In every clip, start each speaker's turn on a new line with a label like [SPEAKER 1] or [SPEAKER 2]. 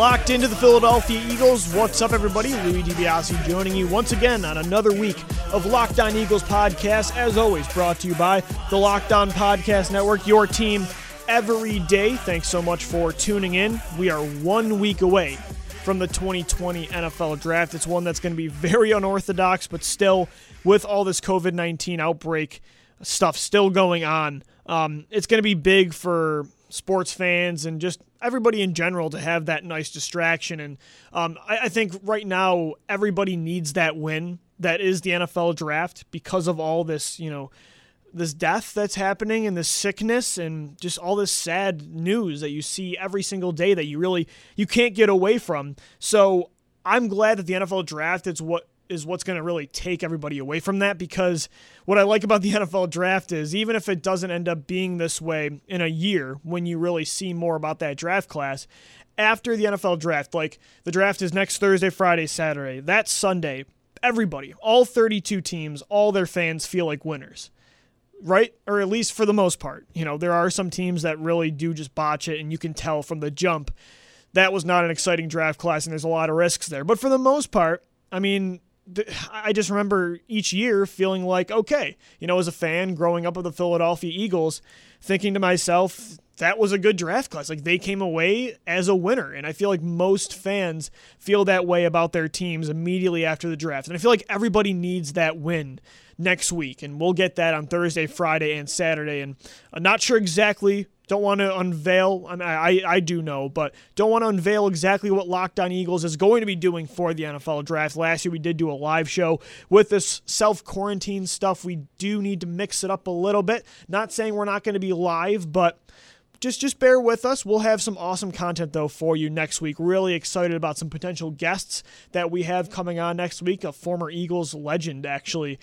[SPEAKER 1] Locked into the Philadelphia Eagles. What's up, everybody? Louis DiBiase joining you once again on another week of Locked On Eagles podcast. As always, brought to you by the Locked On Podcast Network, your team every day. Thanks so much for tuning in. We are 1 week away from the 2020 NFL Draft. It's one that's going to be very unorthodox, but still, with all this COVID-19 outbreak stuff still going on, it's going to be big for sports fans and just everybody in general to have that nice distraction. And I think right now everybody needs that win that is the NFL Draft because of all this, this death that's happening and this sickness and just all this sad news that you see every single day that you can't get away from. So I'm glad that the NFL Draft is what's going to really take everybody away from that, because what I like about the NFL Draft is even if it doesn't end up being this way in a year when you really see more about that draft class, after the NFL Draft, like the draft is next Thursday, Friday, Saturday, that Sunday, everybody, all 32 teams, all their fans feel like winners, right? Or at least for the most part. There are some teams that really do just botch it, and you can tell from the jump that was not an exciting draft class and there's a lot of risks there. But for the most part, I just remember each year feeling like, okay, as a fan growing up with the Philadelphia Eagles, thinking to myself, that was a good draft class. Like, they came away as a winner. And I feel like most fans feel that way about their teams immediately after the draft. And I feel like everybody needs that win next week. And we'll get that on Thursday, Friday, and Saturday. And I'm not sure exactly. Don't want to unveil, I do know, but don't want to unveil exactly what Locked On Eagles is going to be doing for the NFL Draft. Last year we did do a live show. With this self-quarantine stuff, we do need to mix it up a little bit. Not saying we're not going to be live, but just bear with us. We'll have some awesome content, though, for you next week. Really excited about some potential guests that we have coming on next week. A former Eagles legend, actually,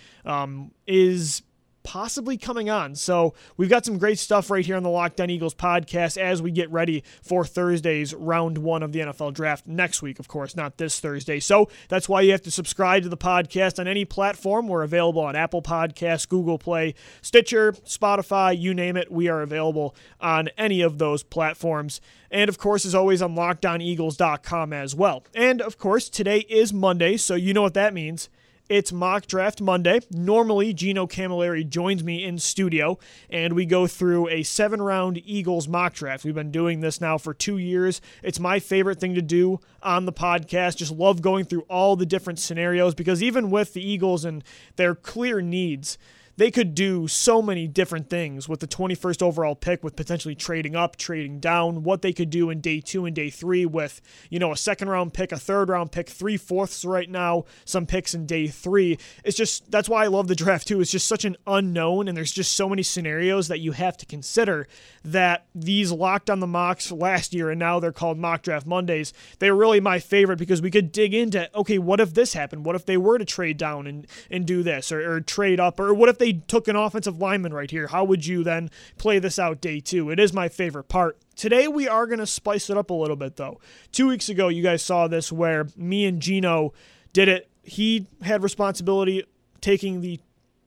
[SPEAKER 1] is possibly coming on. So we've got some great stuff right here on the Locked On Eagles podcast as we get ready for Thursday's round 1 of the NFL Draft next week, of course, not this Thursday. So that's why you have to subscribe to the podcast on any platform. We're available on Apple Podcasts, Google Play, Stitcher, Spotify, you name it. We are available on any of those platforms. And, of course, as always, on LockedOnEagles.com as well. And, of course, today is Monday, so you know what that means. It's Mock Draft Monday. Normally, Gino Camilleri joins me in studio, and we go through a 7-round Eagles mock draft. We've been doing this now for 2 years. It's my favorite thing to do on the podcast. Just love going through all the different scenarios, because even with the Eagles and their clear needs, they could do so many different things with the 21st overall pick, with potentially trading up, trading down, what they could do in day 2 and day 3 with, a second-round pick, a third-round pick, 3/4 right now, some picks in day 3. It's just, that's why I love the draft too. It's just such an unknown, and there's just so many scenarios that you have to consider that these Locked On the Mocks last year, and now they're called Mock Draft Mondays, they're really my favorite because we could dig into, okay, what if this happened? What if they were to trade down and do this, or trade up, or what if they took an offensive lineman right here? How would you then play this out day 2? It is my favorite part. Today we are going to spice it up a little bit, though. 2 weeks ago, you guys saw this where me and Gino did it. He had responsibility taking the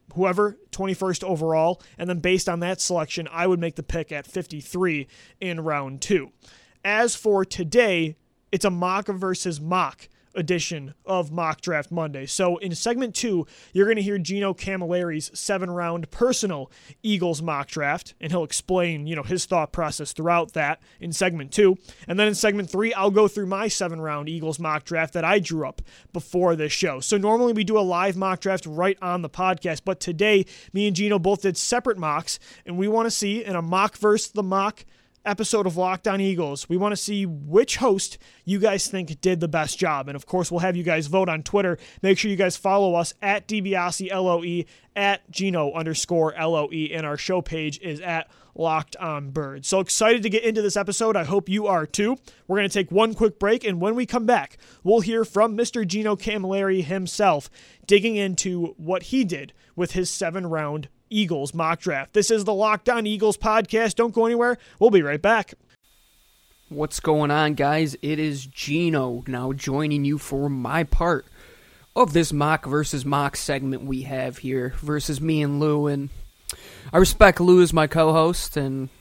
[SPEAKER 1] 21st overall, and then based on that selection, I would make the pick at 53 in round 2. As for today, it's a mock versus mock edition of Mock Draft Monday. So in segment 2, you're going to hear Gino Camilleri's 7-round personal Eagles mock draft, and he'll explain, his thought process throughout that in segment 2. And then in segment 3, I'll go through my 7-round Eagles mock draft that I drew up before this show. So normally we do a live mock draft right on the podcast, but today me and Gino both did separate mocks, and we want to see in a mock versus the mock episode of Locked On Eagles, we want to see which host you guys think did the best job. And of course, we'll have you guys vote on Twitter. Make sure you guys follow us at DiBiaseLOE, at Gino_LOE, and our show page is at Locked On Birds. So excited to get into this episode. I hope you are too. We're going to take one quick break, and when we come back, we'll hear from Mr. Gino Camilleri himself, digging into what he did with his 7-round Eagles mock draft. This is the Locked On Eagles podcast. Don't go anywhere. We'll be right back.
[SPEAKER 2] What's going on, guys? It is Gino now joining you for my part of this mock versus mock segment we have here versus me and Lou. And I respect Lou as my co-host, and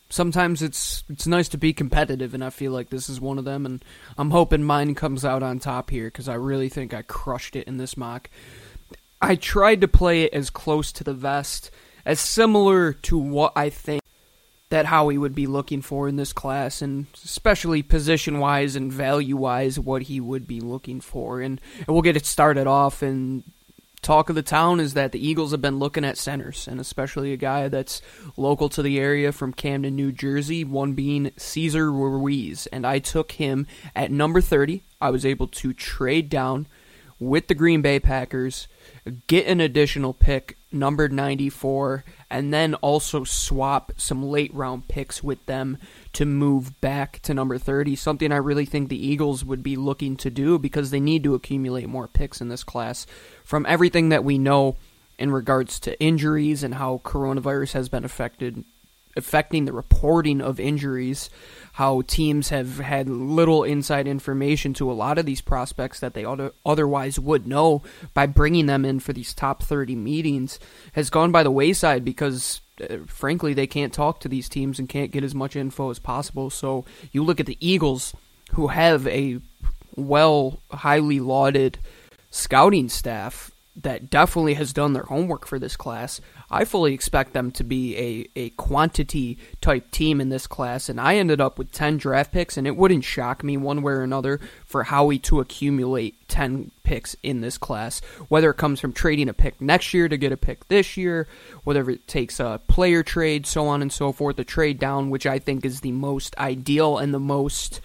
[SPEAKER 2] sometimes it's nice to be competitive, and I feel like this is one of them, and I'm hoping mine comes out on top here because I really think I crushed it in this mock. I tried to play it as close to the vest, as similar to what I think that Howie would be looking for in this class, and especially position-wise and value-wise, what he would be looking for. And we'll get it started off, and talk of the town is that the Eagles have been looking at centers, and especially a guy that's local to the area from Camden, New Jersey, one being Cesar Ruiz. And I took him at number 30. I was able to trade down with the Green Bay Packers, get an additional pick, numbered 94, and then also swap some late-round picks with them to move back to number 30, something I really think the Eagles would be looking to do because they need to accumulate more picks in this class. From everything that we know in regards to injuries and how coronavirus has been affecting the reporting of injuries, how teams have had little inside information to a lot of these prospects that they otherwise would know by bringing them in for these top 30 meetings, has gone by the wayside because, frankly, they can't talk to these teams and can't get as much info as possible. So you look at the Eagles, who have a highly lauded scouting staff that definitely has done their homework for this class. I fully expect them to be a quantity-type team in this class, and I ended up with 10 draft picks, and it wouldn't shock me one way or another for Howie to accumulate 10 picks in this class, whether it comes from trading a pick next year to get a pick this year, whether it takes a player trade, so on and so forth, a trade down, which I think is the most ideal and the most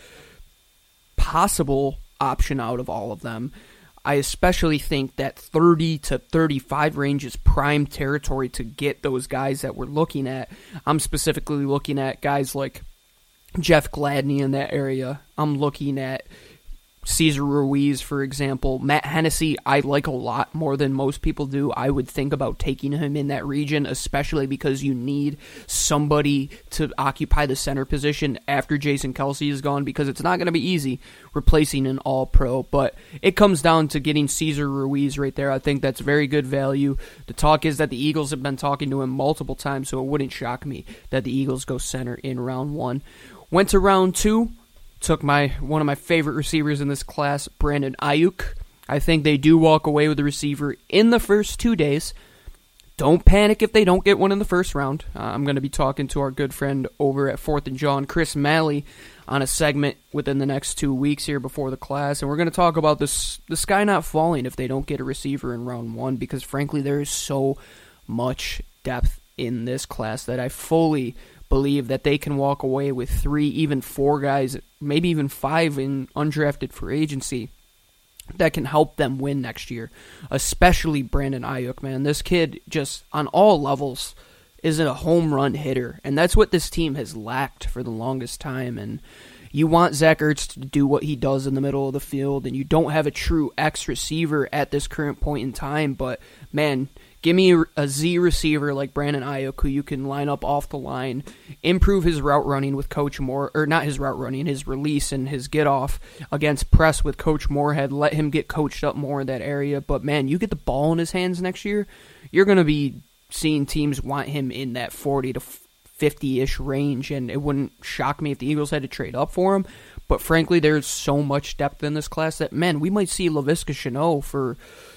[SPEAKER 2] possible option out of all of them. I especially think that 30 to 35 range is prime territory to get those guys that we're looking at. I'm specifically looking at guys like Jeff Gladney in that area. I'm looking at Cesar Ruiz, for example. Matt Hennessy, I like a lot more than most people do. I would think about taking him in that region, especially because you need somebody to occupy the center position after Jason Kelce is gone, because it's not going to be easy replacing an all-pro. But it comes down to getting Cesar Ruiz right there. I think that's very good value. The talk is that the Eagles have been talking to him multiple times, so it wouldn't shock me that the Eagles go center in round 1. Went to round 2. Took one of my favorite receivers in this class, Brandon Aiyuk. I think they do walk away with a receiver in the first 2 days. Don't panic if they don't get one in the first round. I'm going to be talking to our good friend over at 4th and John, Chris Malley, on a segment within the next 2 weeks here before the class. And we're going to talk about the sky not falling if they don't get a receiver in round 1, because frankly there is so much depth in this class that I fully believe that they can walk away with 3, even 4 guys, maybe even 5 in undrafted free agency that can help them win next year, especially Brandon Aiyuk, man. This kid just on all levels is a home run hitter, and that's what this team has lacked for the longest time. And you want Zach Ertz to do what he does in the middle of the field, and you don't have a true X receiver at this current point in time, but man, give me a Z receiver like Brandon Aiyuk, who you can line up off the line, improve his route running with Coach Moore, or not his route running, his release and his get off against press with Coach Moorhead, let him get coached up more in that area. But man, you get the ball in his hands next year, you're going to be seeing teams want him in that 40 to 50-ish range, and it wouldn't shock me if the Eagles had to trade up for him. But frankly, there's so much depth in this class that, man, we might see Laviska Shenault for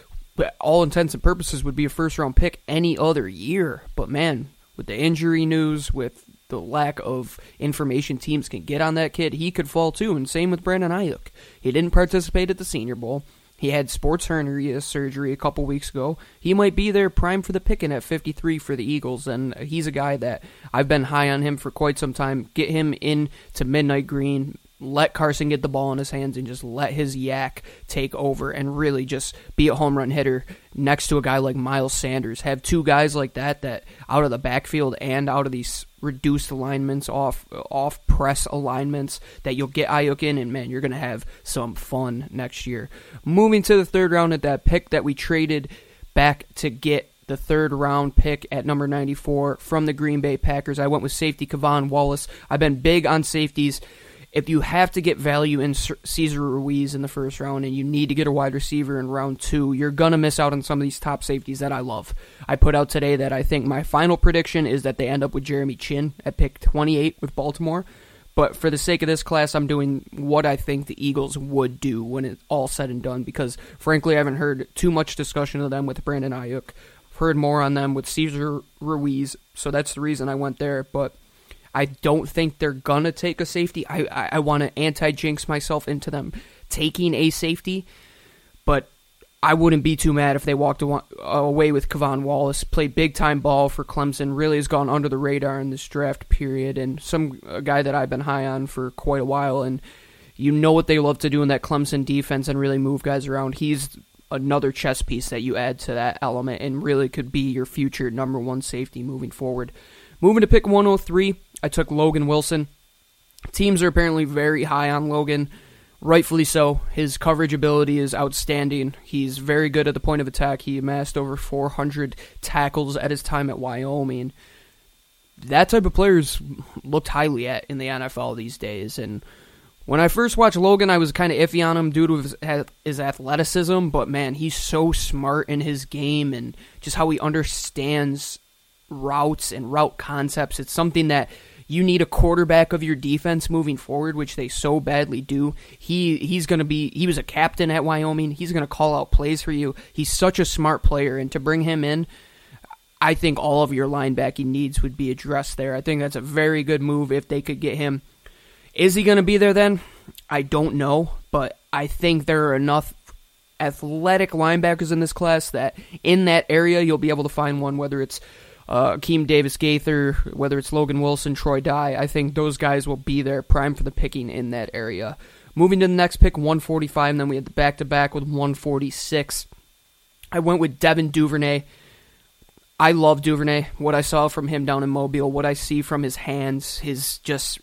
[SPEAKER 2] all intents and purposes would be a first-round pick any other year. But man, with the injury news, with the lack of information teams can get on that kid, he could fall too. And same with Brandon Aiyuk. He didn't participate at the Senior Bowl. He had sports hernia surgery a couple weeks ago. He might be there prime for the picking at 53 for the Eagles, and he's a guy that I've been high on him for quite some time. Get him into Midnight Green, let Carson get the ball in his hands, and just let his yak take over and really just be a home run hitter next to a guy like Miles Sanders. Have 2 guys like that out of the backfield and out of these reduced alignments, off press alignments, that you'll get Aiyuk in, and man, you're going to have some fun next year. Moving to the 3rd round at that pick that we traded back to get the 3rd round pick at number 94 from the Green Bay Packers, I went with safety Kevon Wallace. I've been big on safeties if you have to get value in Cesar Ruiz in the first round and you need to get a wide receiver in round 2, you're going to miss out on some of these top safeties that I love. I put out today that I think my final prediction is that they end up with Jeremy Chinn at pick 28 with Baltimore. But for the sake of this class, I'm doing what I think the Eagles would do when it's all said and done, because frankly I haven't heard too much discussion of them with Brandon Ayuk. I've heard more on them with Cesar Ruiz, so that's the reason I went there. But I don't think they're going to take a safety. I want to anti-jinx myself into them taking a safety, but I wouldn't be too mad if they walked away with Kevon Wallace. Played big-time ball for Clemson, really has gone under the radar in this draft period, and a guy that I've been high on for quite a while, and you know what they love to do in that Clemson defense and really move guys around. He's another chess piece that you add to that element and really could be your future number 1 safety moving forward. Moving to pick 103, I took Logan Wilson. Teams are apparently very high on Logan. Rightfully so. His coverage ability is outstanding. He's very good at the point of attack. He amassed over 400 tackles at his time at Wyoming. That type of player is looked highly at in the NFL these days. And when I first watched Logan, I was kind of iffy on him due to his athleticism. But man, he's so smart in his game and just how he understands routes and route concepts. It's something that you need a quarterback of your defense moving forward, which they so badly do. He was a captain at Wyoming. He's going to call out plays for you. He's such a smart player, and to bring him in, I think all of your linebacking needs would be addressed there. I think that's a very good move if they could get him. Is he going to be there then? I don't know, but I think there are enough athletic linebackers in this class that in that area you'll be able to find one, whether it's Akeem Davis-Gaither, whether it's Logan Wilson, Troy Dye. I think those guys will be there, prime for the picking in that area. Moving to the next pick, 145, and then we had the back-to-back with 146. I went with Devin Duvernay. I love Duvernay. What I saw from him down in Mobile, what I see from his hands, his just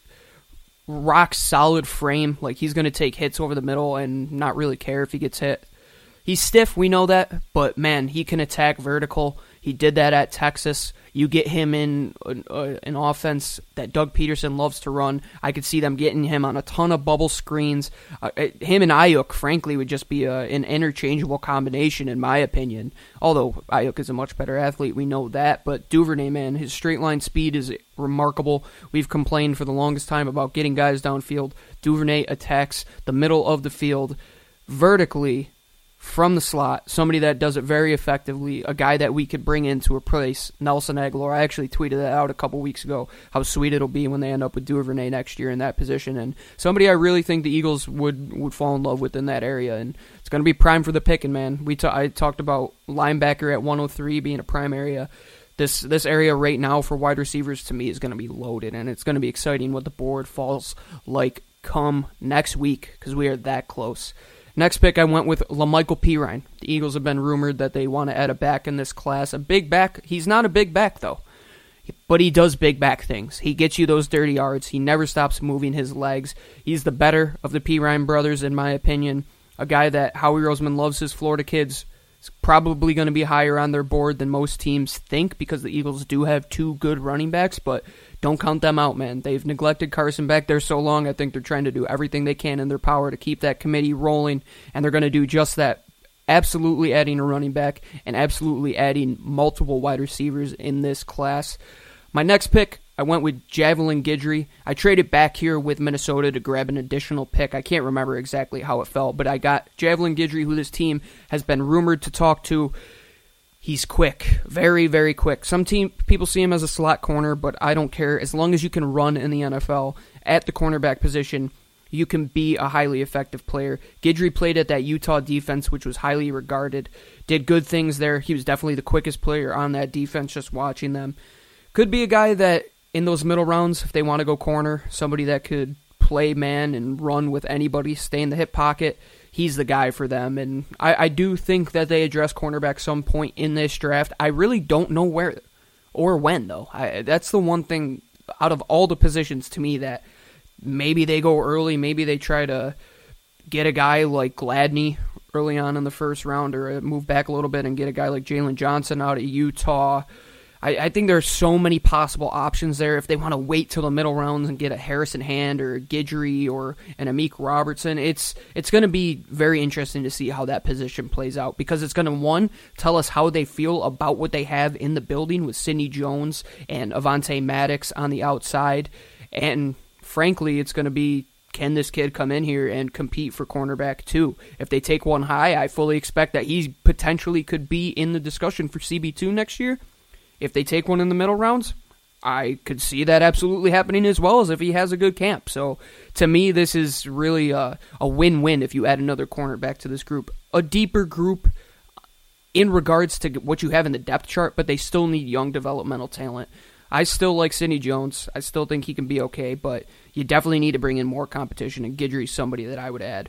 [SPEAKER 2] rock-solid frame. Like, he's going to take hits over the middle and not really care if he gets hit. He's stiff, we know that, but man, he can attack vertical. He did that at Texas. You get him in an offense that Doug Peterson loves to run. I could see them getting him on a ton of bubble screens. Him and Ayuk, frankly, would just be an interchangeable combination, in my opinion. Although Ayuk is a much better athlete, we know that. But Duvernay, man, his straight line speed is remarkable. We've complained for the longest time about getting guys downfield. Duvernay attacks the middle of the field vertically from the slot, somebody that does it very effectively, a guy that we could bring in to replace Nelson Aguilar. I actually tweeted that out a couple weeks ago, how sweet it'll be when they end up with Duvernay next year in that position, and somebody I really think the Eagles would fall in love with in that area, and it's going to be prime for the picking, man. I talked about linebacker at 103 being a prime area. This area right now for wide receivers, to me, is going to be loaded, and it's going to be exciting what the board falls like come next week, because we are that close. Next pick, I went with LaMichael Pirine. The Eagles have been rumored that they want to add a back in this class. A big back. He's not a big back, though. But he does big back things. He gets you those dirty yards. He never stops moving his legs. He's the better of the Pirine brothers, in my opinion. A guy that Howie Roseman loves his Florida kids. Is probably going to be higher on their board than most teams think, because the Eagles do have 2 good running backs, but don't count them out, man. They've neglected Carson back there so long. I think they're trying to do everything they can in their power to keep that committee rolling, and they're going to do just that. Absolutely adding a running back and absolutely adding multiple wide receivers in this class. My next pick, I went with Javelin Guidry. I traded back here with Minnesota to grab an additional pick. I can't remember exactly how it felt, but I got Javelin Guidry, who this team has been rumored to talk to. He's quick, very, very quick. Some people see him as a slot corner, but I don't care. As long as you can run in the NFL at the cornerback position, you can be a highly effective player. Guidry played at that Utah defense, which was highly regarded. Did good things there. He was definitely the quickest player on that defense, just watching them. Could be a guy that, in those middle rounds, if they want to go corner, somebody that could play man and run with anybody, stay in the hip pocket, he's the guy for them. And I do think that they address cornerback some point in this draft. I really don't know where or when, though. That's the one thing out of all the positions to me that maybe they go early, maybe they try to get a guy like Gladney early on in the first round, or move back a little bit and get a guy like Jalen Johnson out of Utah. I think there are so many possible options there. If they want to wait till the middle rounds and get a Harrison Hand or a Guidry or an Amik Robertson, it's going to be very interesting to see how that position plays out, because it's going to, one, tell us how they feel about what they have in the building with Sidney Jones and Avonte Maddox on the outside, and frankly, it's going to be, can this kid come in here and compete for cornerback too? If they take one high, I fully expect that he potentially could be in the discussion for CB2 next year. If they take one in the middle rounds, I could see that absolutely happening as well, as if he has a good camp. So to me, this is really a win-win if you add another cornerback to this group. A deeper group in regards to what you have in the depth chart, but they still need young developmental talent. I still like Sidney Jones. I still think he can be okay, but you definitely need to bring in more competition, and Guidry's somebody that I would add.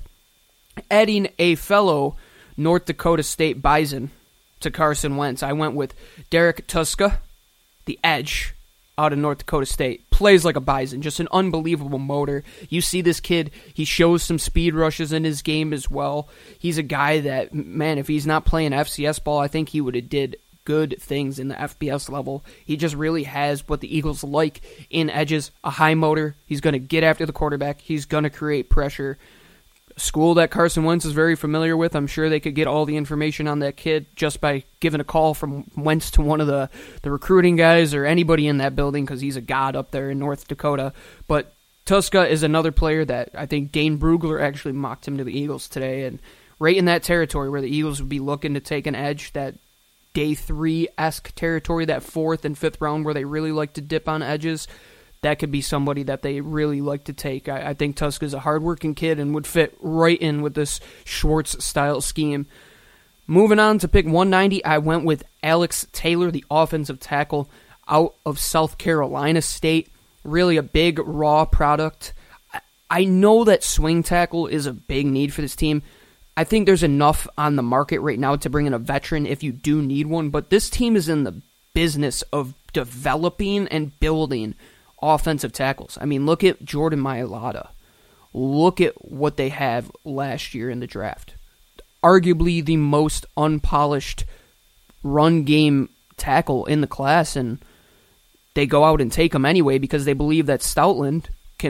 [SPEAKER 2] Adding a fellow North Dakota State Bison to Carson Wentz, I went with Derek Tuszka, the edge out of North Dakota State. Plays like a Bison, just an unbelievable motor. You see this kid, he shows some speed rushes in his game as well. He's a guy that, man, if he's not playing FCS ball, I think he would have did good things in the FBS level. He just really has what the Eagles like in edges, a high motor. He's going to get after the quarterback. He's going to create pressure. School that Carson Wentz is very familiar with. I'm sure they could get all the information on that kid just by giving a call from Wentz to one of the recruiting guys or anybody in that building, because he's a god up there in North Dakota. But Tuszka is another player that I think Dane Brugler actually mocked him to the Eagles today, and right in that territory where the Eagles would be looking to take an edge, that day 3-esque territory, that 4th and 5th round where they really like to dip on edges. That could be somebody that they really like to take. I think Tuszka's a hardworking kid and would fit right in with this Schwartz-style scheme. Moving on to pick 190, I went with Alex Taylor, the offensive tackle out of South Carolina State. Really a big, raw product. I know that swing tackle is a big need for this team. I think there's enough on the market right now to bring in a veteran if you do need one, but this team is in the business of developing and building offensive tackles. I mean, look at Jordan Mailata. Look at what they have last year in the draft. Arguably the most unpolished run game tackle in the class, and they go out and take him anyway because they believe that Stoutland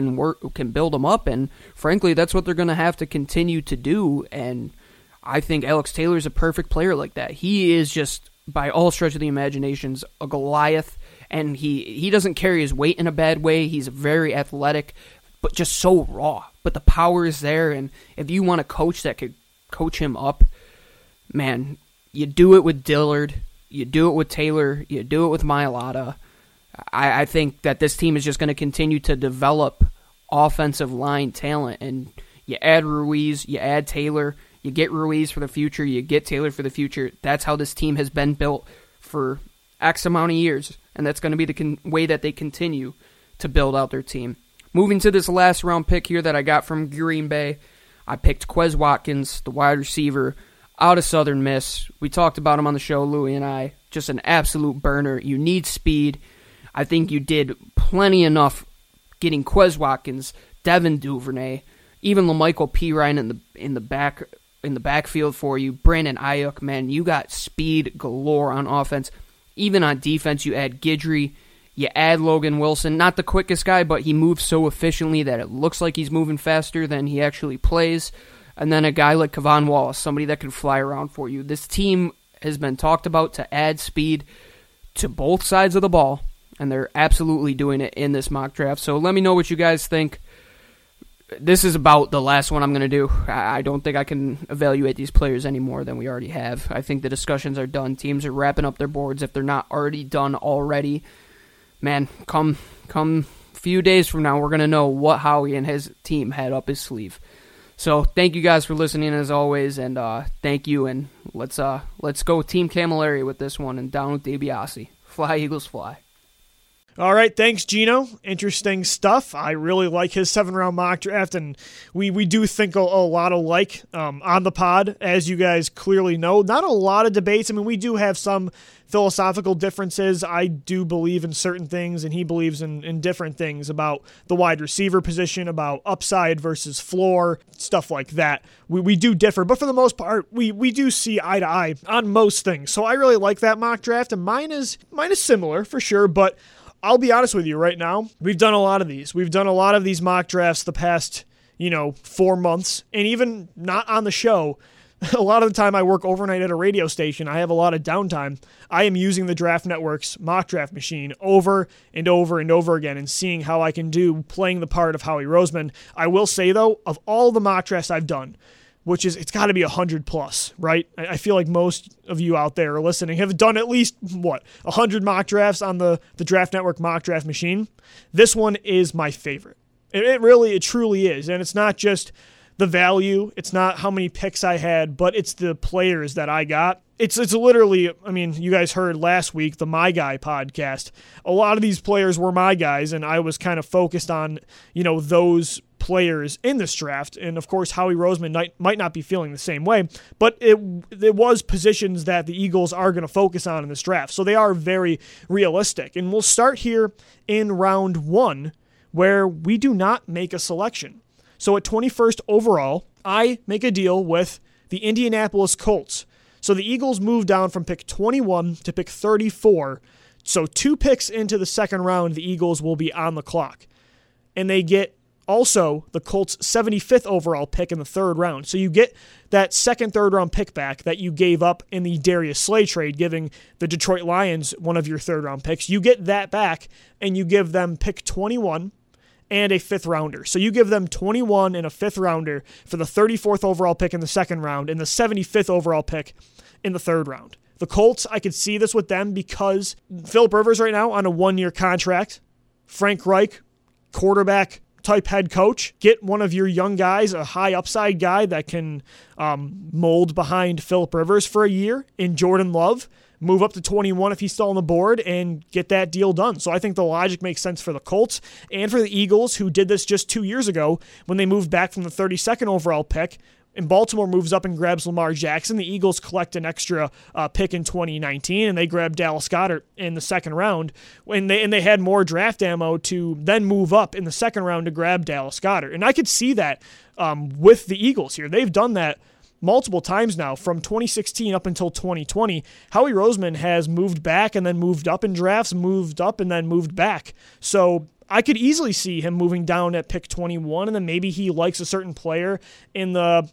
[SPEAKER 2] can build them up, and frankly, that's what they're going to have to continue to do, and I think Alex Taylor is a perfect player like that. He is just, by all stretch of the imaginations, a Goliath, and he doesn't carry his weight in a bad way. He's very athletic, but just so raw. But the power is there, and if you want a coach that could coach him up, man, you do it with Dillard, you do it with Taylor, you do it with Mailata. I think that this team is just going to continue to develop offensive line talent, and you add Ruiz, you add Taylor, you get Ruiz for the future, you get Taylor for the future. That's how this team has been built for X amount of years, and that's going to be the way that they continue to build out their team. Moving to this last round pick here that I got from Green Bay, I picked Quez Watkins, the wide receiver out of Southern Miss. We talked about him on the show, Louie and I. Just an absolute burner. You need speed. I think you did plenty enough getting Quez Watkins, Devin Duvernay, even LaMichael Pirine in the backfield for you. Brandon Ayuk, man, you got speed galore on offense. Even on defense, you add Guidry, you add Logan Wilson. Not the quickest guy, but he moves so efficiently that it looks like he's moving faster than he actually plays. And then a guy like Kevon Wallace, somebody that can fly around for you. This team has been talked about to add speed to both sides of the ball, and they're absolutely doing it in this mock draft. So let me know what you guys think. This is about the last one I'm going to do. I don't think I can evaluate these players any more than we already have. I think the discussions are done. Teams are wrapping up their boards if they're not already done already. Man, come few days from now, we're going to know what Howie and his team had up his sleeve. So thank you guys for listening as always, and thank you, and let's go Team Camilleri with this one, and down with DiBiase. Fly, Eagles, fly.
[SPEAKER 1] All right, thanks, Gino. Interesting stuff. I really like his 7-round mock draft, and we do think a lot alike on the pod, as you guys clearly know. Not a lot of debates. I mean, we do have some philosophical differences. I do believe in certain things, and he believes in different things about the wide receiver position, about upside versus floor, stuff like that. We do differ, but for the most part, we do see eye to eye on most things. So I really like that mock draft, and mine is similar for sure, but I'll be honest with you right now. We've done a lot of these. We've done a lot of these mock drafts the past, 4 months. And even not on the show, a lot of the time I work overnight at a radio station. I have a lot of downtime. I am using the Draft Network's mock draft machine over and over and over again and seeing how I can do playing the part of Howie Roseman. I will say, though, of all the mock drafts I've done, which is, it's got to be 100 plus, right? I feel like most of you out there listening have done at least, 100 mock drafts on the Draft Network mock draft machine. This one is my favorite. It truly is. And it's not just the value, it's not how many picks I had, but it's the players that I got. It's literally, I mean, you guys heard last week, the My Guy podcast. A lot of these players were my guys, and I was kind of focused on, those players in this draft. And of course, Howie Roseman might not be feeling the same way, but it was positions that the Eagles are going to focus on in this draft. So they are very realistic. And we'll start here in round 1, where we do not make a selection. So at 21st overall, I make a deal with the Indianapolis Colts. So the Eagles move down from pick 21 to pick 34. So 2 picks into the second round, the Eagles will be on the clock. And they get also the Colts' 75th overall pick in the third round. So you get that second, third round pick back that you gave up in the Darius Slay trade, giving the Detroit Lions one of your third round picks. You get that back, and you give them pick 21 and a 5th rounder. So you give them 21 and a 5th rounder for the 34th overall pick in the second round and the 75th overall pick in the third round. The Colts, I could see this with them because Philip Rivers right now on a 1-year contract. Frank Reich, quarterback type head coach. Get one of your young guys, a high upside guy that can mold behind Philip Rivers for a year in Jordan Love. Move up to 21 if he's still on the board and get that deal done. So I think the logic makes sense for the Colts and for the Eagles, who did this just 2 years ago when they moved back from the 32nd overall pick. And Baltimore moves up and grabs Lamar Jackson. The Eagles collect an extra pick in 2019, and they grab Dallas Goedert in the second round. And they had more draft ammo to then move up in the second round to grab Dallas Goedert. And I could see that with the Eagles here. They've done that multiple times now from 2016 up until 2020. Howie Roseman has moved back and then moved up in drafts, moved up and then moved back. So I could easily see him moving down at pick 21, and then maybe he likes a certain player in the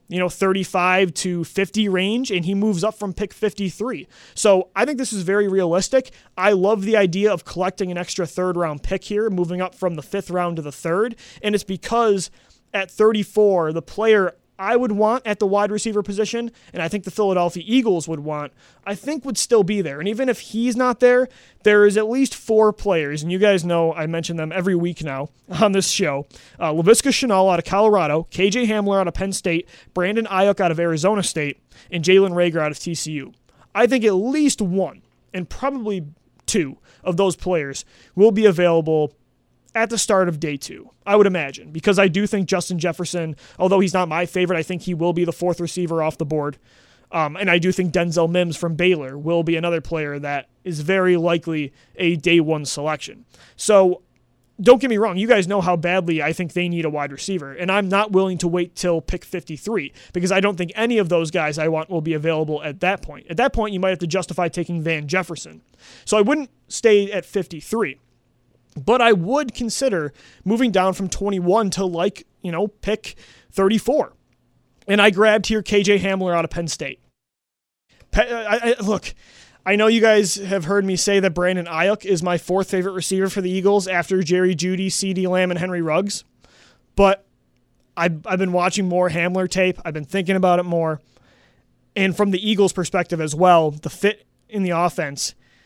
[SPEAKER 1] 35 to 50 range, and he moves up from pick 53. So I think this is very realistic. I love the idea of collecting an extra third-round pick here, moving up from the 5th round to the 3rd, and it's because at 34, the player I would want at the wide receiver position, and I think the Philadelphia Eagles would want, I think would still be there. And even if he's not there, there is at least 4 players, and you guys know I mention them every week now on this show. Laviska Shenault out of Colorado, KJ Hamler out of Penn State, Brandon Ayuk out of Arizona State, and Jalen Reagor out of TCU. I think at least 1, and probably 2 of those players will be available at the start of day 2, I would imagine, because I do think Justin Jefferson, although he's not my favorite, I think he will be the 4th receiver off the board. And I do think Denzel Mims from Baylor will be another player that is very likely a day 1 selection. So don't get me wrong, you guys know how badly I think they need a wide receiver, and I'm not willing to wait till pick 53 because I don't think any of those guys I want will be available at that point. At that point, you might have to justify taking Van Jefferson. So I wouldn't stay at 53. But I would consider moving down from 21 to pick 34. And I grabbed here KJ Hamler out of Penn State. Look, I know you guys have heard me say that Brandon Ayuk is my 4th favorite receiver for the Eagles after Jerry Jeudy, CeeDee Lamb, and Henry Ruggs. But I've been watching more Hamler tape. I've been thinking about it more. And from the Eagles' perspective as well, the fit in the offense,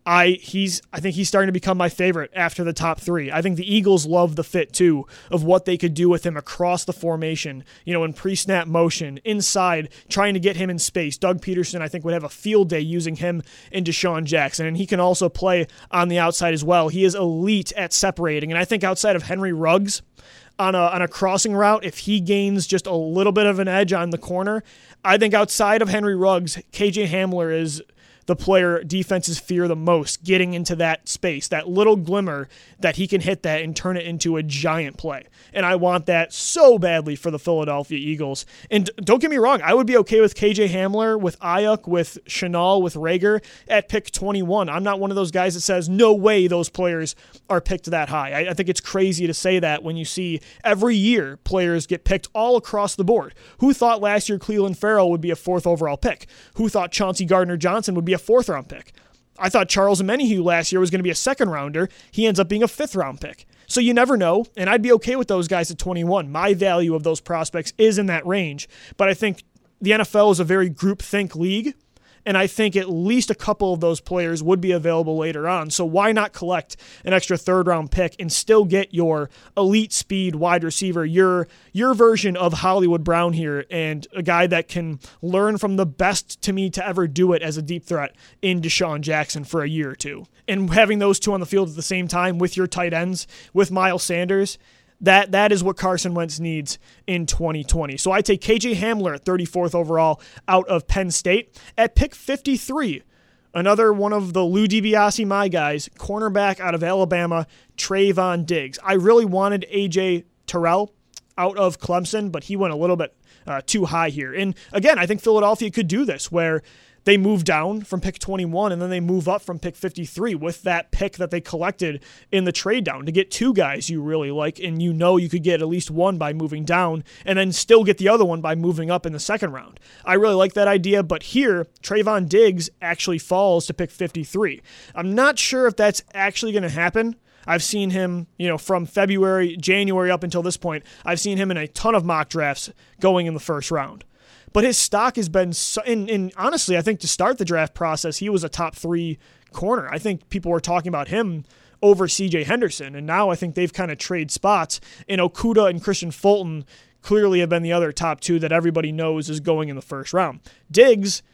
[SPEAKER 1] I think he's starting to become my favorite after the top three. I think the Eagles love the fit, too, of what they could do with him across the formation, in pre-snap motion, inside, trying to get him in space. Doug Peterson, I think, would have a field day using him and Deshaun Jackson, and he can also play on the outside as well. He is elite at separating, and I think outside of Henry Ruggs, on a crossing route, if he gains just a little bit of an edge on the corner, I think outside of Henry Ruggs, KJ Hamler is the player defenses fear the most, getting into that space, that little glimmer that he can hit that and turn it into a giant play. And I want that so badly for the Philadelphia Eagles. And don't get me wrong, I would be okay with KJ Hamler, with Ayuk, with Chenal, with Rager at pick 21. I'm not one of those guys that says, no way those players are picked that high. I think it's crazy to say that when you see every year players get picked all across the board. Who thought last year Cleveland Farrell would be a 4th overall pick? Who thought Chauncey Gardner-Johnson would be a 4th round pick? I thought Charles Omenihu last year was going to be a 2nd rounder. He ends up being a 5th round pick. So you never know, and I'd be okay with those guys at 21. My value of those prospects is in that range, but I think the NFL is a very groupthink league, and I think at least a couple of those players would be available later on. So why not collect an extra 3rd round pick and still get your elite speed wide receiver, your version of Hollywood Brown here, and a guy that can learn from the best to me to ever do it as a deep threat in Deshaun Jackson for a year or two. And having those two on the field at the same time with your tight ends, with Miles Sanders, that is what Carson Wentz needs in 2020. So I take KJ Hamler at 34th overall out of Penn State. At pick 53, another one of the Lou DiBiase, my guys, cornerback out of Alabama, Trayvon Diggs. I really wanted A.J. Terrell out of Clemson, but he went a little bit too high here. And again, I think Philadelphia could do this, where they move down from pick 21 and then they move up from pick 53 with that pick that they collected in the trade down to get 2 guys you really like, and you could get at least one by moving down and then still get the other one by moving up in the 2nd round. I really like that idea, but here, Trayvon Diggs actually falls to pick 53. I'm not sure if that's actually going to happen. I've seen him, from January up until this point, I've seen him in a ton of mock drafts going in the 1st round. But his stock has been, and honestly, I think to start the draft process, he was a top 3 corner. I think people were talking about him over C.J. Henderson, and now I think they've kind of traded spots. And Okudah and Christian Fulton clearly have been the other top 2 that everybody knows is going in the 1st round. Diggs,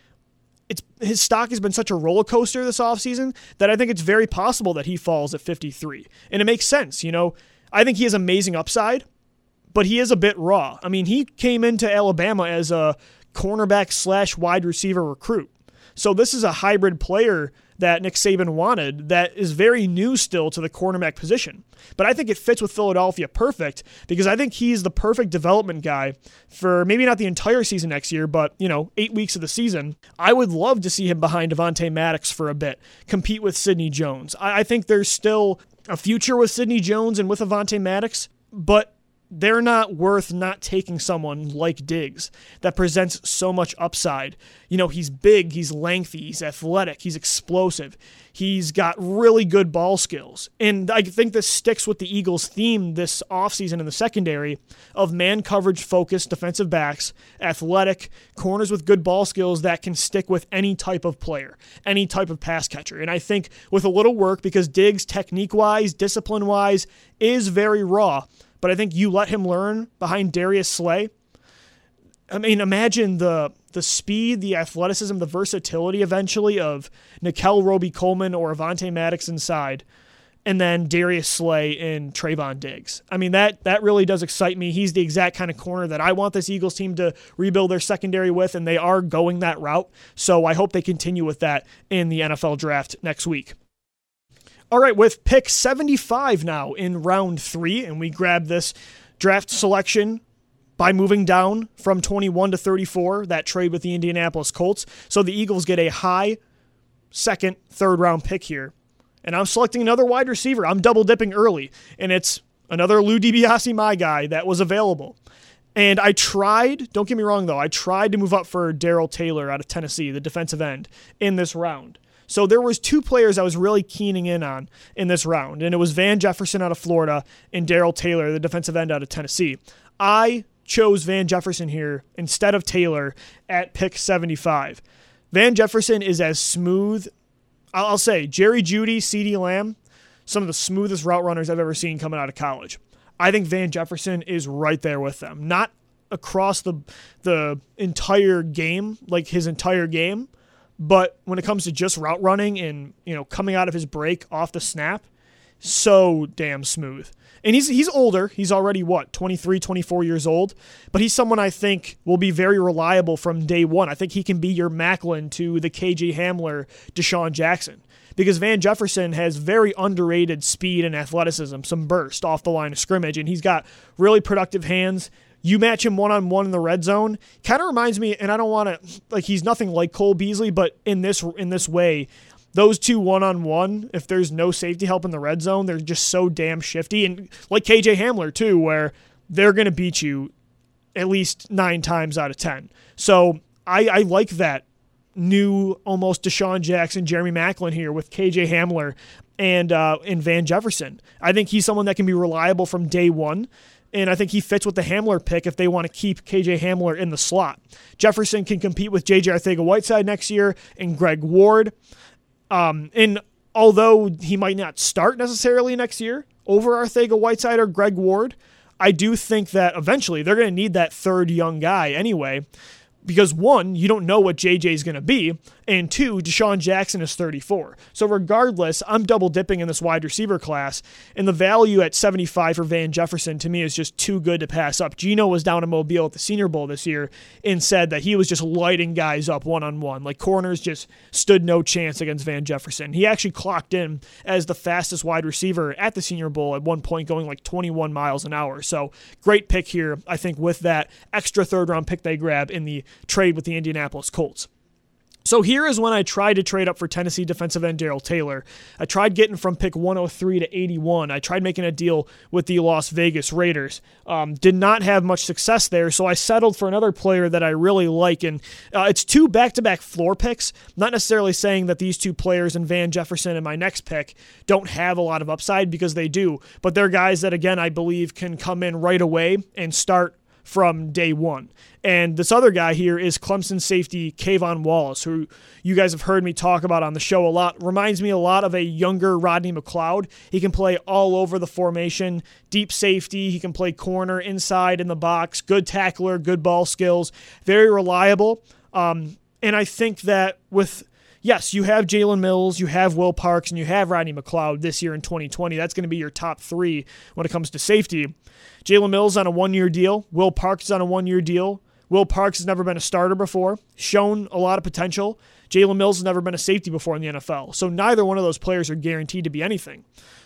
[SPEAKER 1] his stock has been such a roller coaster this offseason that I think it's very possible that he falls at 53. And it makes sense, I think he has amazing upside, but he is a bit raw. I mean, he came into Alabama as a cornerback / wide receiver recruit. So this is a hybrid player that Nick Saban wanted that is very new still to the cornerback position. But I think it fits with Philadelphia perfect because I think he's the perfect development guy for maybe not the entire season next year, but, 8 weeks of the season. I would love to see him behind Devontae Maddox for a bit, compete with Sidney Jones. I think there's still a future with Sidney Jones and with Devontae Maddox, but they're not worth not taking someone like Diggs that presents so much upside. He's big, he's lengthy, he's athletic, he's explosive. He's got really good ball skills. And I think this sticks with the Eagles' theme this offseason in the secondary of man coverage focused defensive backs, athletic, corners with good ball skills that can stick with any type of player, any type of pass catcher. And I think with a little work, because Diggs technique-wise, discipline-wise, is very raw, but I think you let him learn behind Darius Slay. I mean, imagine the speed, the athleticism, the versatility eventually of Nickel Roby-Coleman or Avonte Maddox inside, and then Darius Slay and Trayvon Diggs. I mean, that really does excite me. He's the exact kind of corner that I want this Eagles team to rebuild their secondary with, and they are going that route. So I hope they continue with that in the NFL draft next week. All right, with pick 75 now in round 3, and we grab this draft selection by moving down from 21 to 34, that trade with the Indianapolis Colts. So the Eagles get a high 2nd, 3rd round pick here. And I'm selecting another wide receiver. I'm double dipping early, and it's another Lou DiBiase, my guy, that was available. And I tried, don't get me wrong though, I tried to move up for Darrell Taylor out of Tennessee, the defensive end, in this round. So there was 2 players I was really keening in on in this round, and it was Van Jefferson out of Florida and Darrell Taylor, the defensive end out of Tennessee. I chose Van Jefferson here instead of Taylor at pick 75. Van Jefferson is as smooth I'll say Jerry Jeudy, CeeDee Lamb, some of the smoothest route runners I've ever seen coming out of college. I think Van Jefferson is right there with them. Not across the entire game, like his entire game, but when it comes to just route running and, coming out of his break off the snap, so damn smooth. And he's older. He's already, 23, 24 years old. But he's someone I think will be very reliable from day one. I think he can be your Macklin to the KJ Hamler, Deshaun Jackson. Because Van Jefferson has very underrated speed and athleticism, some burst off the line of scrimmage, and he's got really productive hands. You match him one-on-one in the red zone. Kind of reminds me, and I don't want to, he's nothing like Cole Beasley, but in this way, those two one-on-one, if there's no safety help in the red zone, they're just so damn shifty. And like KJ Hamler, too, where they're going to beat you at least 9 times out of 10. So I like that new almost Deshaun Jackson, Jeremy Macklin here with KJ Hamler and Van Jefferson. I think he's someone that can be reliable from day one. And I think he fits with the Hamler pick if they want to keep KJ Hamler in the slot. Jefferson can compete with J.J. Arcega-Whiteside next year and Greg Ward. And although he might not start necessarily next year over Arcega-Whiteside or Greg Ward, I do think that eventually they're going to need that third young guy anyway. Because 1, you don't know what JJ is going to be, and 2, Deshaun Jackson is 34. So regardless, I'm double dipping in this wide receiver class, and the value at 75 for Van Jefferson to me is just too good to pass up. Geno was down in Mobile at the Senior Bowl this year and said that he was just lighting guys up one-on-one. Like corners just stood no chance against Van Jefferson. He actually clocked in as the fastest wide receiver at the Senior Bowl at one point, going like 21 miles an hour. So great pick here, I think, with that extra third-round pick they grab in the trade with the Indianapolis Colts. So here is when I tried to trade up for Tennessee defensive end Darrell Taylor. I tried getting from pick 103 to 81. I tried making a deal with the Las Vegas Raiders. Did not have much success there, so I settled for another player that I really like. And it's 2 back-to-back floor picks. Not necessarily saying that these 2 players and Van Jefferson and my next pick don't have a lot of upside, because they do. But they're guys that, again, I believe can come in right away and start from day one. And this other guy here is Clemson safety Kayvon Wallace, who you guys have heard me talk about on the show a lot. Reminds me a lot of a younger Rodney McLeod. He can play all over the formation, deep safety. He can play corner, inside in the box, good tackler, good ball skills, very reliable. And I think that yes, you have Jalen Mills, you have Will Parks, and you have Rodney McLeod this year in 2020. That's going to be your top 3 when it comes to safety. Jalen Mills on a 1-year deal. Will Parks is on a 1-year deal. Will Parks has never been a starter before, shown a lot of potential. Jalen Mills has never been a safety before in the NFL. So neither one of those players are guaranteed to be anything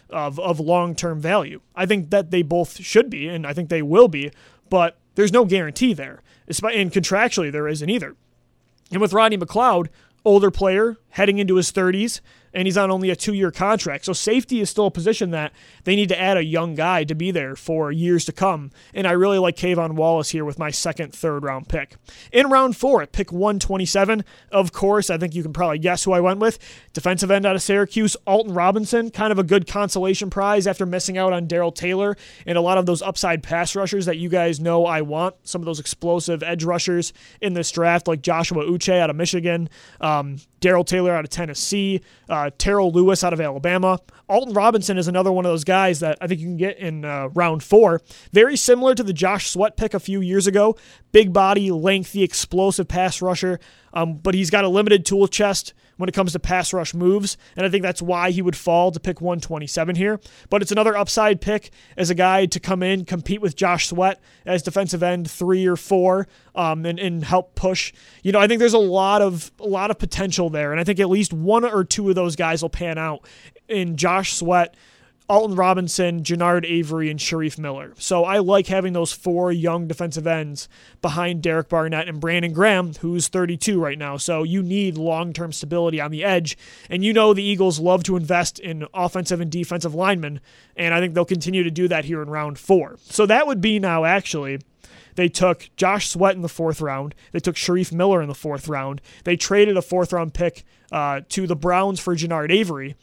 [SPEAKER 1] of long-term value. I think that they both should be, and I think they will be, but there's no guarantee there. And contractually, there isn't either. And with Rodney McLeod, older player, heading into his 30s, and he's on only a 2-year contract. So safety is still a position that they need to add a young guy to be there for years to come. And I really like Kayvon Wallace here with my second, third-round pick. In round 4, at pick 127, of course, I think you can probably guess who I went with. Defensive end out of Syracuse, Alton Robinson, kind of a good consolation prize after missing out on Darrell Taylor and a lot of those upside pass rushers that you guys know I want. Some of those explosive edge rushers in this draft, like Joshua Uche out of Michigan, Darrell Taylor out of Tennessee, Terrell Lewis out of Alabama. Alton Robinson is another one of those guys that I think you can get in round 4. Very similar to the Josh Sweat pick a few years ago. Big body, lengthy, explosive pass rusher, but he's got a limited tool chest when it comes to pass rush moves, and I think that's why he would fall to pick 127 here. But it's another upside pick as a guy to come in, compete with Josh Sweat as defensive end 3 or 4, and help push. I think there's a lot of potential there, and I think at least 1 or 2 of those guys will pan out in Josh Sweat, Alton Robinson, Jannard Avery, and Sharif Miller. So I like having those 4 young defensive ends behind Derek Barnett and Brandon Graham, who's 32 right now. So you need long-term stability on the edge. And the Eagles love to invest in offensive and defensive linemen, and I think they'll continue to do that here in round 4. So that would be now actually... They took Josh Sweat in the 4th round. They took Sharif Miller in the 4th round. They traded a 4th-round pick to the Browns for Jannard Avery.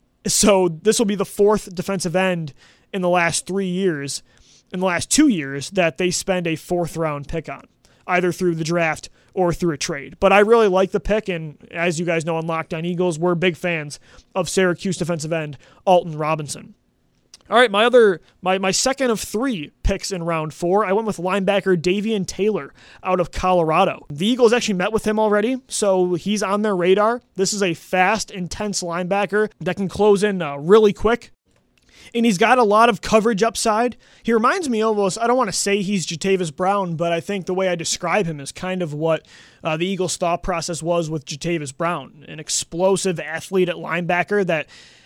[SPEAKER 1] So this will be the 4th defensive end in the last 2 years that they spend a 4th-round pick on, either through the draft or through a trade. But I really like the pick, and as you guys know on Locked On Eagles, we're big fans of Syracuse defensive end Alton Robinson. All right, my second of 3 picks in round 4, I went with linebacker Davion Taylor out of Colorado. The Eagles actually met with him already, so he's on their radar. This is a fast, intense linebacker that can close in really quick. And he's got a lot of coverage upside. He reminds me almost, I don't want to say he's Jatavis Brown, but I think the way I describe him is kind of what the Eagles' thought process was with Jatavis Brown. An explosive athlete at linebacker that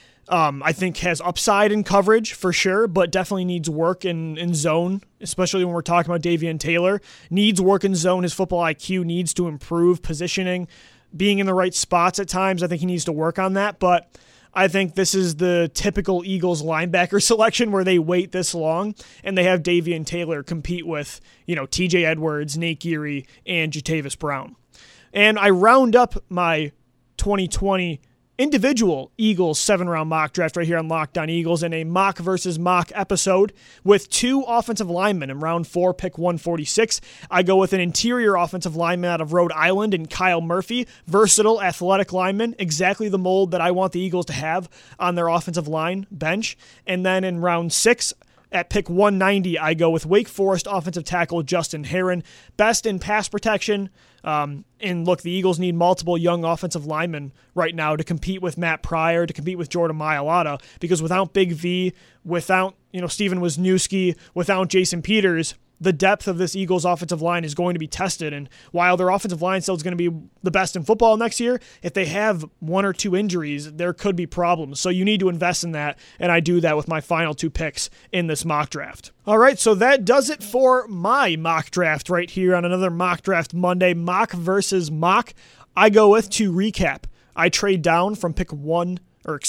[SPEAKER 1] I think has upside in coverage for sure, but definitely needs work in zone, especially when we're talking about Davion Taylor. Needs work in zone. His football IQ needs to improve, positioning, being in the right spots at times. I think he needs to work on that, but I think this is the typical Eagles linebacker selection where they wait this long and they have Davion Taylor compete with, TJ Edwards, Nate Geary, and Jatavis Brown. And I round up my 2020 individual Eagles 7-round mock draft right here on Locked On Eagles in a mock versus mock episode with 2 offensive linemen. In round 4, pick 146, I go with an interior offensive lineman out of Rhode Island and Kyle Murphy, versatile, athletic lineman, exactly the mold that I want the Eagles to have on their offensive line bench. And then in round 6, at pick 190, I go with Wake Forest offensive tackle Justin Herron, best in pass protection. And look, the Eagles need multiple young offensive linemen right now to compete with Matt Pryor, to compete with Jordan Mailata, because without Big V, without Steven Wisniewski, without Jason Peters, the depth of this Eagles offensive line is going to be tested. And while their offensive line still is going to be the best in football next year, if they have 1 or 2 injuries, there could be problems. So you need to invest in that, and I do that with my final 2 picks in this mock draft. All right, so that does it for my mock draft right here on another Mock Draft Monday, mock versus mock. I go with, to recap, I trade down from pick 21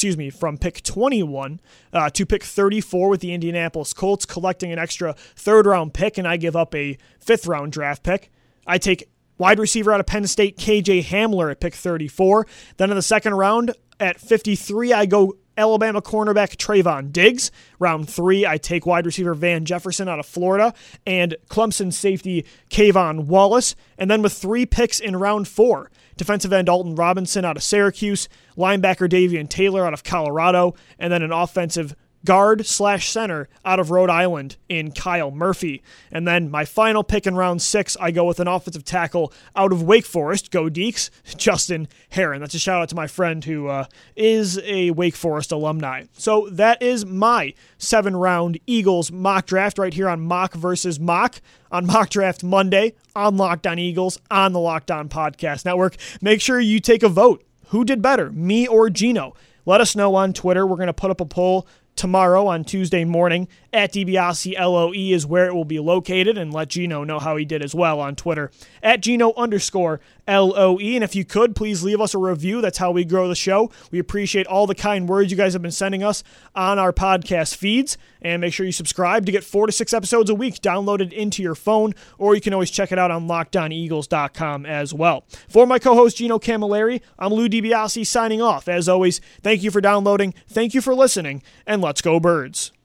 [SPEAKER 1] to pick 34 with the Indianapolis Colts, collecting an extra 3rd-round pick, and I give up a 5th-round draft pick. I take wide receiver out of Penn State, KJ Hamler, at pick 34. Then in the 2nd round, at 53, I go Alabama cornerback Trayvon Diggs. Round 3, I take wide receiver Van Jefferson out of Florida and Clemson safety Kayvon Wallace. And then with 3 picks in round 4, defensive end Alton Robinson out of Syracuse, linebacker Davion Taylor out of Colorado, and then an offensive guard/center out of Rhode Island in Kyle Murphy. And then my final pick in round 6, I go with an offensive tackle out of Wake Forest, go Deeks, Justin Herron. That's a shout out to my friend who is a Wake Forest alumni. So that is my 7-round Eagles mock draft right here on Mock versus Mock on Mock Draft Monday on Locked On Eagles on the Locked On Podcast Network. Make sure you take a vote. Who did better, me or Gino? Let us know on Twitter. We're going to put up a poll tomorrow on Tuesday morning at DiBiase LOE is where it will be located, and let Gino know how he did as well on Twitter at Gino_LOE. And if you could, please leave us a review. That's how we grow the show. We appreciate all the kind words you guys have been sending us on our podcast feeds, and make sure you subscribe to get 4 to 6 episodes a week downloaded into your phone, or you can always check it out on LockedOnEagles.com as well. For my co-host Gino Camilleri, I'm Lou DiBiase signing off. As always, thank you for downloading, thank you for listening, and let's go Birds.